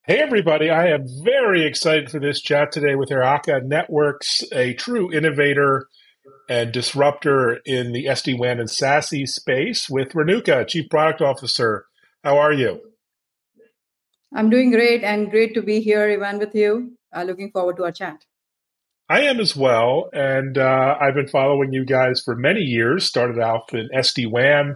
Hey, everybody. I am very excited for this chat today with Araka Networks, a true innovator and disruptor in the SD-WAN and SASE space, with Renuka, Chief Product Officer. How are you? I'm doing great and great to be here, Ivan, with you. Looking forward to our chat. I am as well, and I've been following you guys for many years. Started out in SD-WAN,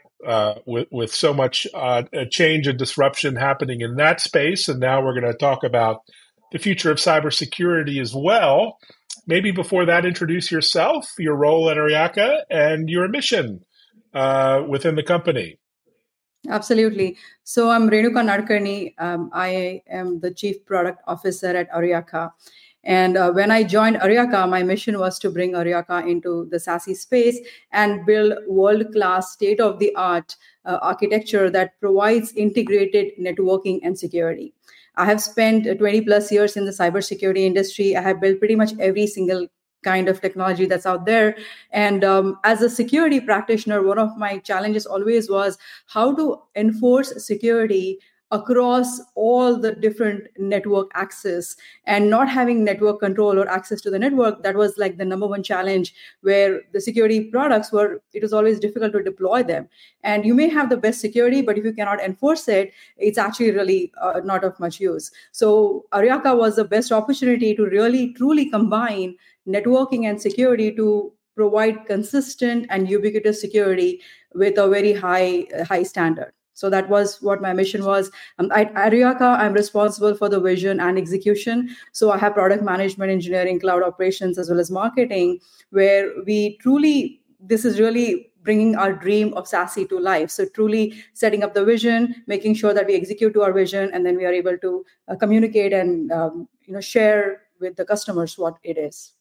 with so much change and disruption happening in that space. And now we're going to talk about the future of cybersecurity as well. Maybe before that, introduce yourself, your role at Ariaka, and your mission within the company. Absolutely. So I'm Renuka Nadkarni. I am the Chief Product Officer at Ariaka. And when I joined Ariaka, my mission was to bring Ariaka into the SASE space and build world-class, state-of-the-art architecture that provides integrated networking and security. I have spent 20 plus years in the cybersecurity industry. I have built pretty much every single kind of technology that's out there. And as a security practitioner, one of my challenges always was how to enforce security across all the different network access and not having network control or access to the network. That was like the number one challenge, where the security products were, it was always difficult to deploy them. And you may have the best security, but if you cannot enforce it, it's actually really not of much use. So Ariaka was the best opportunity to really truly combine networking and security to provide consistent and ubiquitous security with a very high standard. So that was what my mission was. At Ariaka, I'm responsible for the vision and execution. So I have product management, engineering, cloud operations, as well as marketing, where we truly, this is really bringing our dream of SASE to life. So truly setting up the vision, making sure that we execute to our vision, and then we are able to communicate and share with the customers what it is.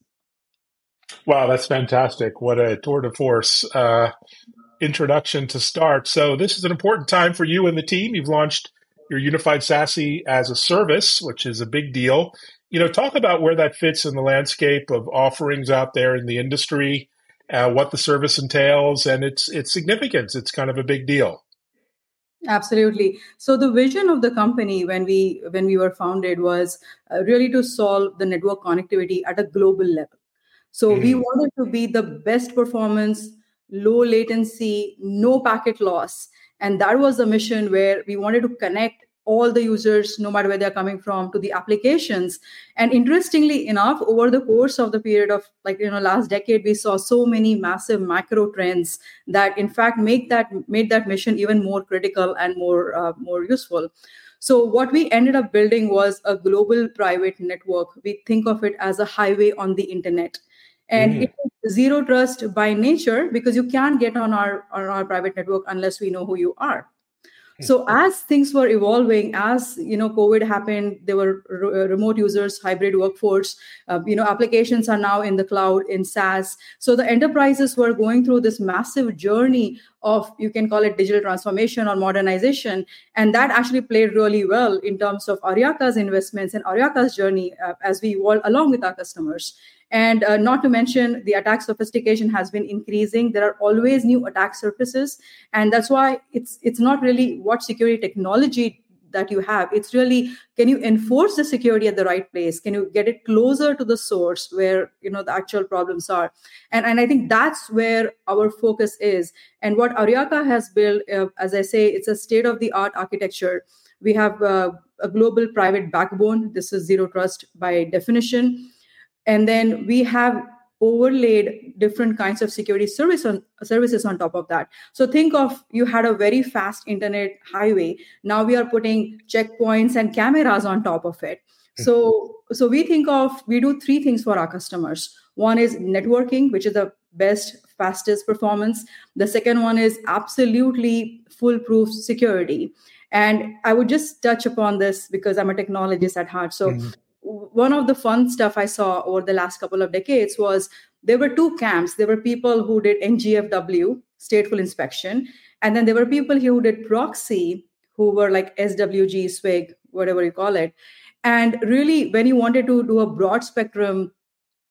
Wow, that's fantastic. What a tour de force introduction to start. So this is an important time for you and the team. You've launched your unified SASE as a service, which is a big deal. Talk about where that fits in the landscape of offerings out there in the industry, what the service entails, and its significance. It's kind of a big deal. Absolutely. So the vision of the company when we were founded was really to solve the network connectivity at a global level. So we Mm. wanted to be the best performance, low latency, no packet loss. And that was the mission, where we wanted to connect all the users, no matter where they're coming from, to the applications. And interestingly enough, over the course of the period of last decade, we saw so many massive macro trends that in fact made that mission even more critical and more useful. So what we ended up building was a global private network. We think of it as a highway on the internet, and Mm. it is zero trust by nature, because you can't get on our private network unless we know who you are. So as things were evolving, as COVID happened, there were remote users, hybrid workforce. Applications are now in the cloud, in SaaS. So the enterprises were going through this massive journey of, you can call it digital transformation or modernization, and that actually played really well in terms of Ariaka's investments and Ariaka's journey as we evolved along with our customers. And not to mention, the attack sophistication has been increasing. There are always new attack surfaces, and that's why it's not really what security technology that you have. It's really, can you enforce the security at the right place? Can you get it closer to the source where the actual problems are? And I think that's where our focus is. And what Ariaka has built, as I say, it's a state of the art architecture. We have a global private backbone. This is zero trust by definition, and then we have overlaid different kinds of security services on top of that. So think of, you had a very fast internet highway. Now we are putting checkpoints and cameras on top of it. So we do three things for our customers. One is networking, which is the best, fastest performance. The second one is absolutely foolproof security. And I would just touch upon this because I'm a technologist at heart. So Mm. one of the fun stuff I saw over the last couple of decades was, there were two camps. There were people who did NGFW, stateful inspection, and then there were people who did proxy, who were like SWG, SWIG, whatever you call it. And really, when you wanted to do a broad spectrum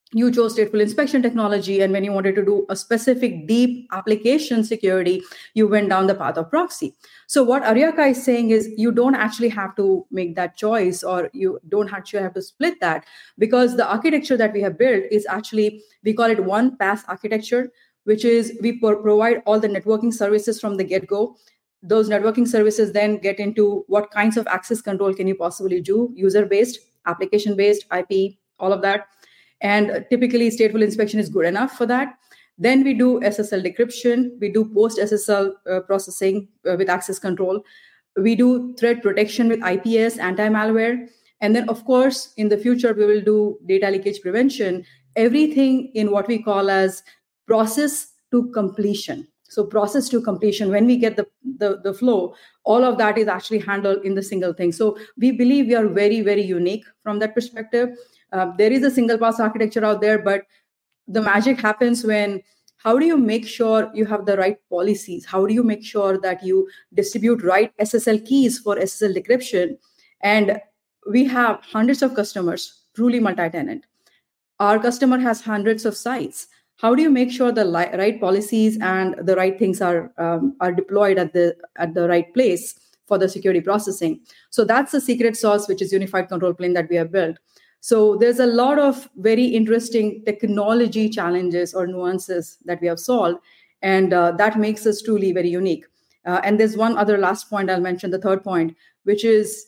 you chose stateful inspection technology, and when you wanted to do a specific deep application security, you went down the path of proxy. So what Aryaka is saying is you don't actually have to make that choice, or you don't actually have to split that, because the architecture that we have built is actually, we call it one pass architecture, which is we provide all the networking services from the get-go. Those networking services then get into what kinds of access control can you possibly do, user-based, application-based, IP, all of that. And typically, stateful inspection is good enough for that. Then we do SSL decryption. We do post SSL processing with access control. We do threat protection with IPS, anti-malware. And then, of course, in the future, we will do data leakage prevention, everything in what we call as process to completion. So process to completion, when we get the flow, all of that is actually handled in the single thing. So we believe we are very, very unique from that perspective. There is a single pass architecture out there, but the magic happens when, how do you make sure you have the right policies? How do you make sure that you distribute right SSL keys for SSL decryption? And we have hundreds of customers, truly multi-tenant. Our customer has hundreds of sites. How do you make sure the right policies and the right things are deployed at the right place for the security processing? So that's the secret sauce, which is unified control plane that we have built. So there's a lot of very interesting technology challenges or nuances that we have solved, and that makes us truly very unique. And there's one other last point I'll mention, the third point, which is,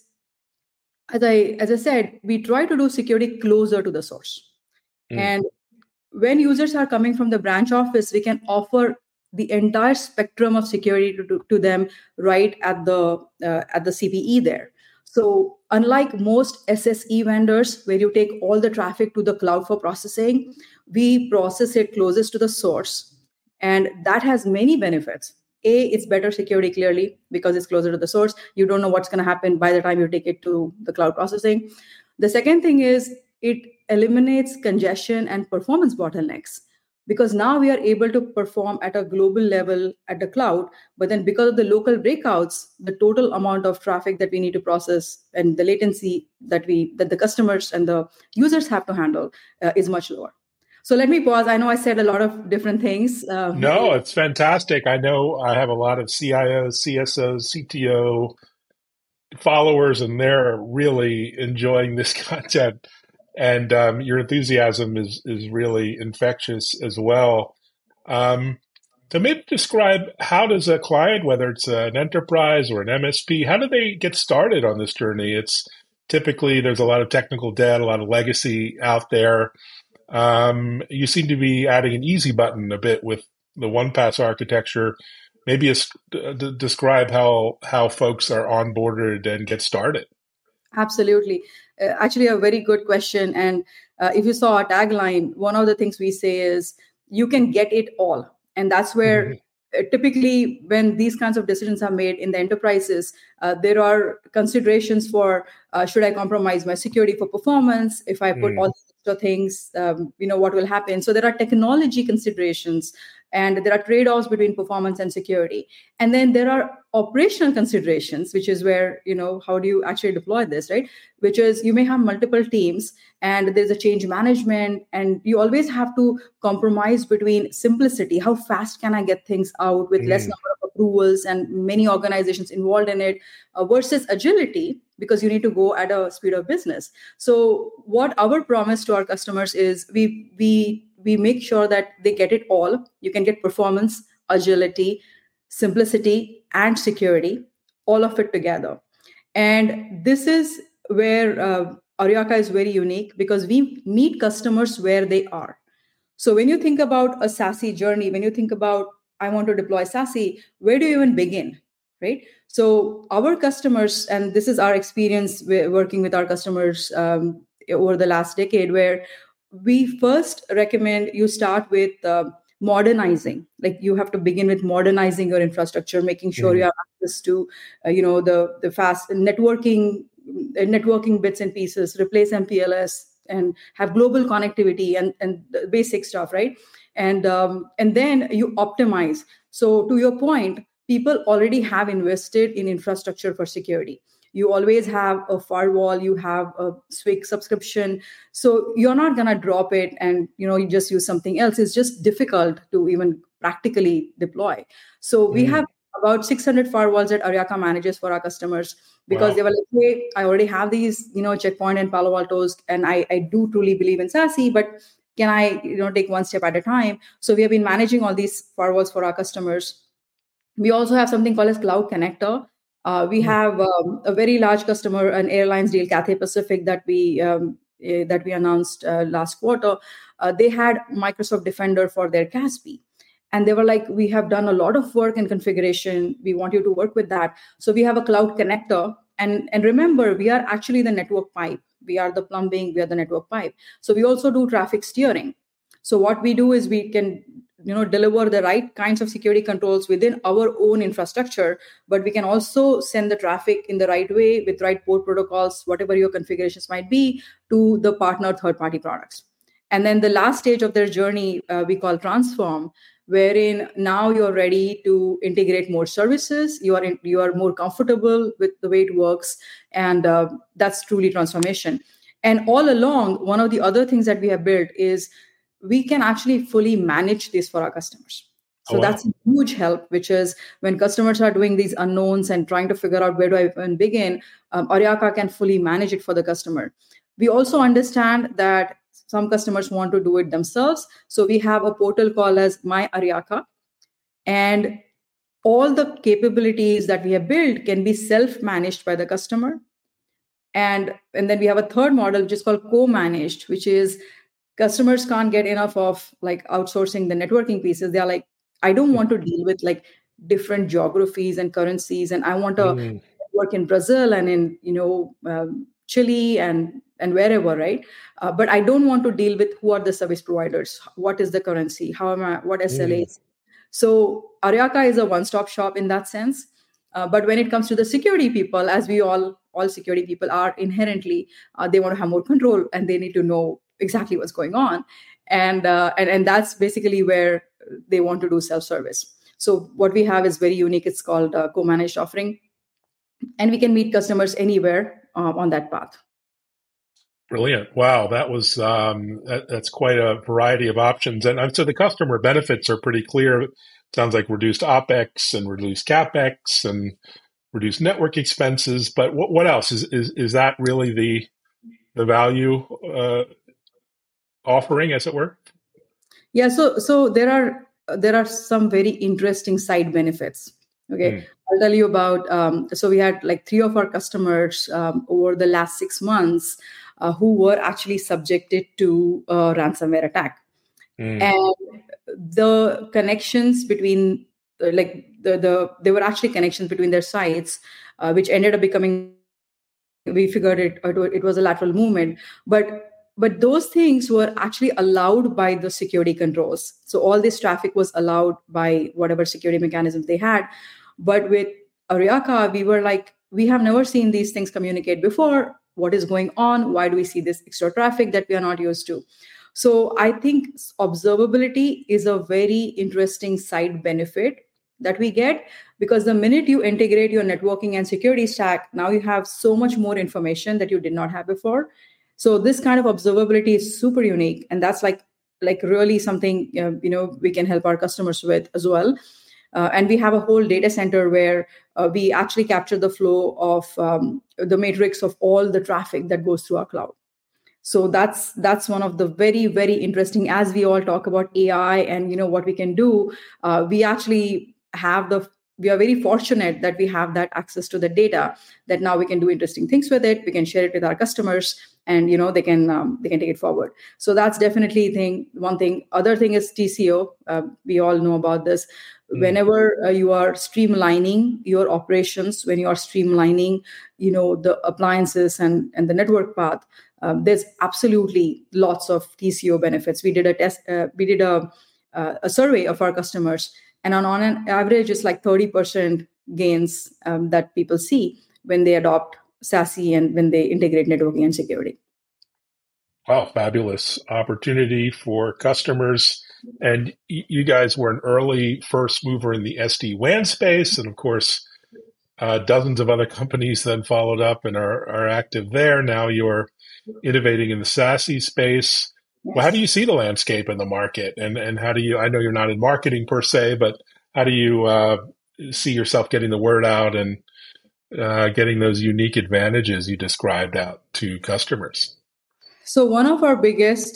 as I said, we try to do security closer to the source. And when users are coming from the branch office, we can offer the entire spectrum of security to them right at the CPE there. So unlike most SSE vendors, where you take all the traffic to the cloud for processing, we process it closest to the source. And that has many benefits. A, it's better security, clearly, because it's closer to the source. You don't know what's going to happen by the time you take it to the cloud processing. The second thing is it eliminates congestion and performance bottlenecks, because now we are able to perform at a global level at the cloud. But then because of the local breakouts, the total amount of traffic that we need to process and the latency that the customers and the users have to handle is much lower. So let me pause. I know I said a lot of different things. No, it's fantastic. I know I have a lot of CIOs, CSOs, CTO followers, and they're really enjoying this content. And your enthusiasm is really infectious as well. So maybe describe, how does a client, whether it's an enterprise or an MSP, how do they get started on this journey? It's typically, there's a lot of technical debt, a lot of legacy out there. You seem to be adding an easy button a bit with the one pass architecture. Maybe describe how folks are onboarded and get started. Absolutely. Actually, a very good question. And if you saw our tagline, one of the things we say is, you can get it all. And that's where typically when these kinds of decisions are made in the enterprises, there are considerations for, should I compromise my security for performance? If I put all these extra things, what will happen? So there are technology considerations, and there are trade-offs between performance and security. And then there are operational considerations, which is where, how do you actually deploy this, right? Which is, you may have multiple teams and there's a change management, and you always have to compromise between simplicity. How fast can I get things out with less number of approvals and many organizations involved in it, versus agility, because you need to go at a speed of business. So what our promise to our customers is, we make sure that they get it all. You can get performance, agility, simplicity, and security, all of it together. And this is where Aryaka is very unique, because we meet customers where they are. So when you think about a SASE journey, when you think about, I want to deploy SASE, where do you even begin, right? So our customers, and this is our experience working with our customers over the last decade, where we first recommend you start with modernizing. Like, you have to begin with modernizing your infrastructure, making sure you have access to, the fast networking bits and pieces, replace MPLS, and have global connectivity and the basic stuff, right? And then you optimize. So to your point, people already have invested in infrastructure for security. You always have a firewall, you have a Swig subscription. So you're not going to drop it and you just use something else. It's just difficult to even practically deploy. So we have about 600 firewalls that Aryaka manages for our customers, because they were like, hey, I already have these, Checkpoint and Palo Altos, and I do truly believe in SASE, but can I, take one step at a time? So we have been managing all these firewalls for our customers. We also have something called as Cloud Connector. We have a very large customer, an airlines deal, Cathay Pacific, that we announced last quarter. They had Microsoft Defender for their CASB. And they were like, we have done a lot of work in configuration. We want you to work with that. So we have a Cloud Connector. And remember, we are actually the network pipe. We are the plumbing. We are the network pipe. So we also do traffic steering. So what we do is we can deliver the right kinds of security controls within our own infrastructure, but we can also send the traffic in the right way with right port protocols, whatever your configurations might be, to the partner third-party products. And then the last stage of their journey, we call transform, wherein now you're ready to integrate more services. You are more comfortable with the way it works, and that's truly transformation. And all along, one of the other things that we have built is we can actually fully manage this for our customers. So that's a huge help, which is when customers are doing these unknowns and trying to figure out where do I even begin, Aryaka can fully manage it for the customer. We also understand that some customers want to do it themselves. So we have a portal called as My Aryaka. And all the capabilities that we have built can be self-managed by the customer. And then we have a third model, which is called co-managed, which is customers can't get enough of like outsourcing the networking pieces. They're like, I don't want to deal with like different geographies and currencies, and I want to work in Brazil and in Chile and wherever, right? But I don't want to deal with who are the service providers, what is the currency, what SLAs. So Aryaka is a one-stop shop in that sense. But when it comes to the security people, as we all security people are inherently, they want to have more control and they need to know exactly what's going on. And that's basically where they want to do self-service. So what we have is very unique. It's called a co-managed offering. And we can meet customers anywhere on that path. Brilliant. Wow. That was, that's quite a variety of options. And so the customer benefits are pretty clear. It sounds like reduced OpEx and reduced CapEx and reduced network expenses. But what else? Is that really the value offering, as it were? Yeah. So there are some very interesting side benefits. Okay. I'll tell you about, so we had like 3 of our customers over the last 6 months who were actually subjected to a ransomware attack. And the connections between there were actually connections between their sites, which ended up becoming, we figured it was a lateral movement, but those things were actually allowed by the security controls. So all this traffic was allowed by whatever security mechanisms they had. But with Aryaka, we were like, we have never seen these things communicate before. What is going on? Why do we see this extra traffic that we are not used to? So I think observability is a very interesting side benefit that we get, because the minute you integrate your networking and security stack, now you have so much more information that you did not have before. So this kind of observability is super unique. And that's like really something, we can help our customers with as well. And we have a whole data center where we actually capture the flow of the matrix of all the traffic that goes through our cloud. So that's one of the very, very interesting, as we all talk about AI and what we can do. We actually we are very fortunate that we have that access to the data, that now we can do interesting things with it. We can share it with our customers, and they can take it forward. So that's definitely one thing. Other thing is TCO. We all know about this. Whenever you are streamlining your operations, when you are streamlining, the appliances and the network path, there's absolutely lots of TCO benefits. We did a test. We did a survey of our customers, and on an average, it's like 30% gains that people see when they adopt SASE and when they integrate networking and security. Wow, fabulous opportunity for customers. And you guys were an early first mover in the SD-WAN space. And of course, Dozens of other companies then followed up and are active there. Now you're innovating in the SASE space. Well, how do Yes. you see the landscape in the market, and how do you? I know you're not in marketing per se, but how do you see yourself getting the word out and getting those unique advantages you described out to customers? So one of our biggest,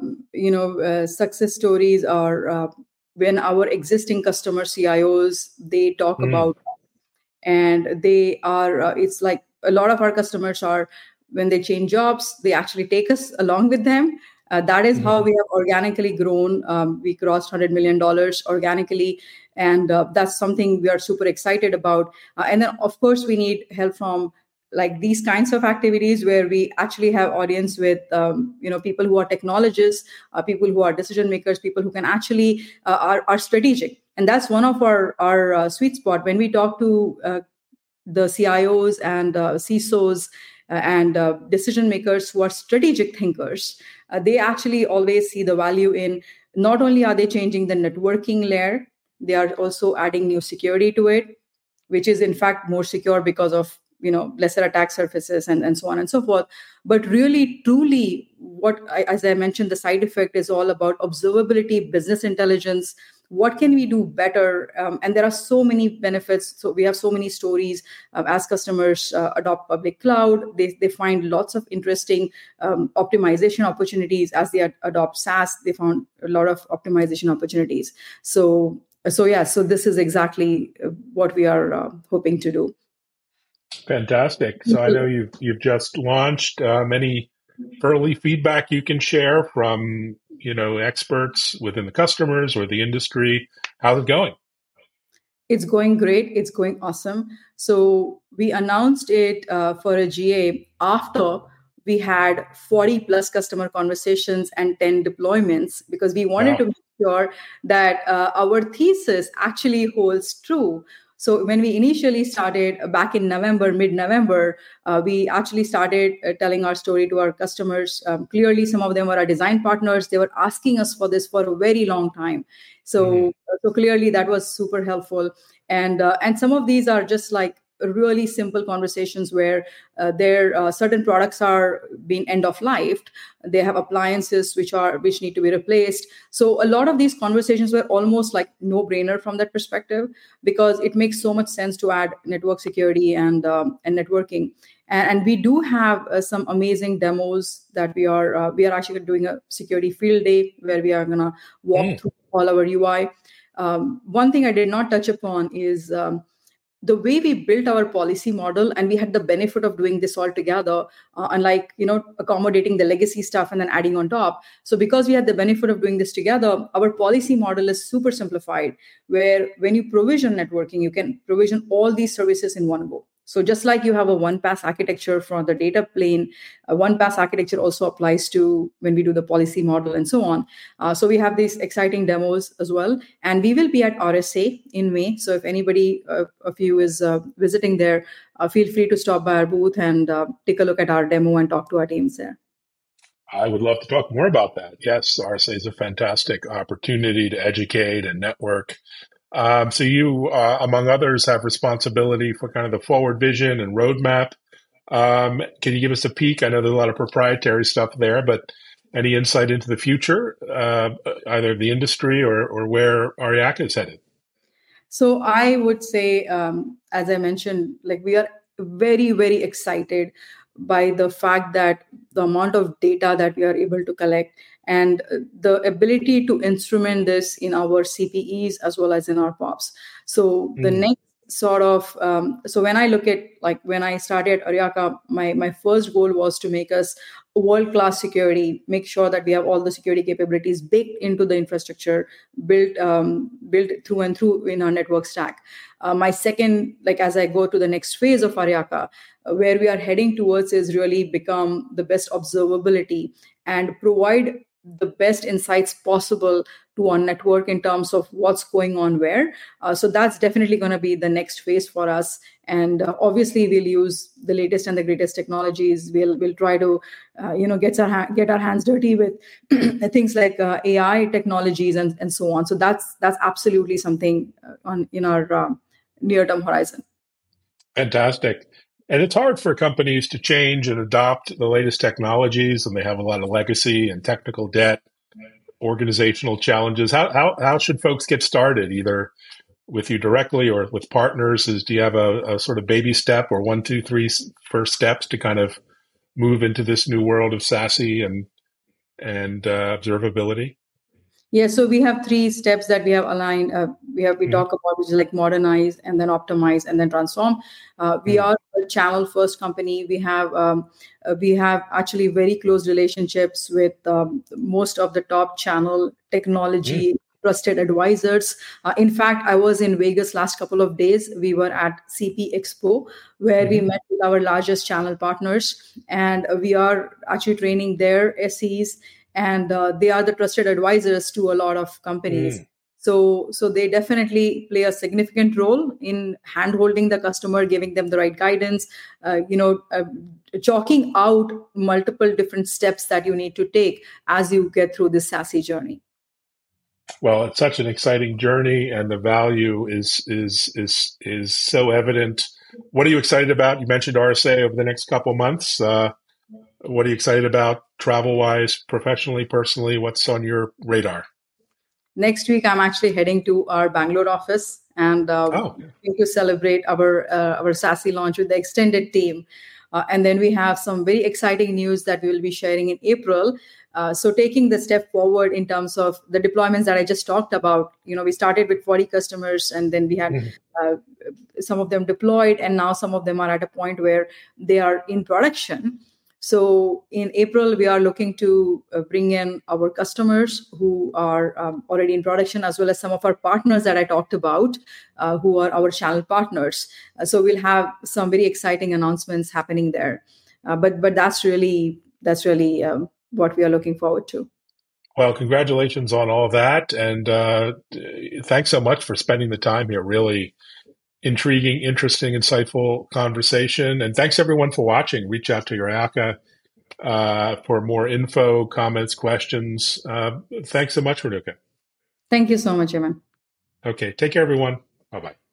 success stories are when our existing customer CIOs they talk Mm, about, and they are. It's like a lot of our customers are when they change jobs, they actually take us along with them. That is how mm, we have organically grown. We crossed $100 million organically, and that's something we are super excited about. And then, of course, we need help from like these kinds of activities where we actually have audience with people who are technologists, people who are decision makers, people who can actually are strategic, and that's one of our sweet spot when we talk to the CIOs and CISOs and decision makers who are strategic thinkers. They actually always see the value in not only are they changing the networking layer, they are also adding new security to it, which is in fact more secure because of lesser attack surfaces and so on and so forth. But really truly as I mentioned, the side effect is all about observability, business intelligence. What can we do better? And there are so many benefits. So we have so many stories. As customers adopt public cloud, they find lots of interesting optimization opportunities. As they adopt SaaS, they found a lot of optimization opportunities. So this is exactly what we are hoping to do. fantastic. So I know you've just launched. Any early feedback you can share from experts within the customers or the industry? How's it going? It's going great. It's going awesome. So we announced it for a GA after we had 40 plus customer conversations and 10 deployments, because we wanted to Wow. make sure that our thesis actually holds true. So when we initially started back in November, mid-November, we actually started telling our story to our customers. Clearly, some of them were our design partners. They were asking us for this for a very long time. Mm, So clearly that was super helpful. And some of these are just like really simple conversations where their certain products are being end of life. They have appliances which need to be replaced. So a lot of these conversations were almost like no brainer from that perspective, because it makes so much sense to add network security and networking. And we do have some amazing demos that we are actually doing a security field day where we are going to walk mm. through all our UI. One thing I did not touch upon is the way we built our policy model, and we had the benefit of doing this all together, unlike accommodating the legacy stuff and then adding on top. So because we had the benefit of doing this together, our policy model is super simplified, where when you provision networking, you can provision all these services in one go. So just like you have a one pass architecture for the data plane, a one pass architecture also applies to when we do the policy model and so on. So we have these exciting demos as well, and we will be at RSA in May. So if anybody of you is visiting there, feel free to stop by our booth and take a look at our demo and talk to our teams there. I would love to talk more about that. Yes, RSA is a fantastic opportunity to educate and network. So you, among others, have responsibility for kind of the forward vision and roadmap. Can you give us a peek? I know there's a lot of proprietary stuff there, but any insight into the future, either of the industry or where Aryaka is headed? So I would say, as I mentioned, like we are very, very excited by the fact that the amount of data that we are able to collect and the ability to instrument this in our CPEs as well as in our POPs. So the Mm, next sort of so when I look at like when I started Aryaka, my first goal was to make us world-class security, make sure that we have all the security capabilities baked into the infrastructure, built through and through in our network stack. My second, like as I go to the next phase of Aryaka, where we are heading towards is really become the best observability and provide the best insights possible to our network in terms of what's going on where. So that's definitely going to be the next phase for us. And obviously, we'll use the latest and the greatest technologies. We'll try to, get our hands dirty with things like AI technologies and so on. So that's absolutely something in our near term horizon. Fantastic. And it's hard for companies to change and adopt the latest technologies, and they have a lot of legacy and technical debt, organizational challenges. How should folks get started, either with you directly or with partners? Do you have a sort of baby step or one, two, three first steps to kind of move into this new world of SASE and observability? Yeah, so we have three steps that we have aligned. We talk about, which is like modernize and then optimize and then transform. We are a channel first company. We have actually very close relationships with most of the top channel technology trusted advisors. In fact, I was in Vegas last couple of days. We were at CP Expo, where we met with our largest channel partners, and we are actually training their SEs, and they are the trusted advisors to a lot of companies. So they definitely play a significant role in hand-holding the customer, giving them the right guidance, chalking out multiple different steps that you need to take as you get through this SASE journey. Well, it's such an exciting journey, and the value is so evident. What are you excited about? You mentioned RSA over the next couple of months. What are you excited about travel-wise, professionally, personally? What's on your radar? Next week, I'm actually heading to our Bangalore office and going to celebrate our SASE launch with the extended team. And then we have some very exciting news that we will be sharing in April. So taking the step forward in terms of the deployments that I just talked about, we started with 40 customers, and then we had some of them deployed, and now some of them are at a point where they are in production. So in April, we are looking to bring in our customers who are already in production, as well as some of our partners that I talked about, who are our channel partners. So we'll have some very exciting announcements happening there. But that's really what we are looking forward to. Well, congratulations on all that, and thanks so much for spending the time here. Really intriguing, interesting, insightful conversation. And thanks everyone for watching. Reach out to your Yaka for more info, comments, questions. Thanks so much, Renuka. Thank you so much, Evan. Okay, take care, everyone. Bye-bye.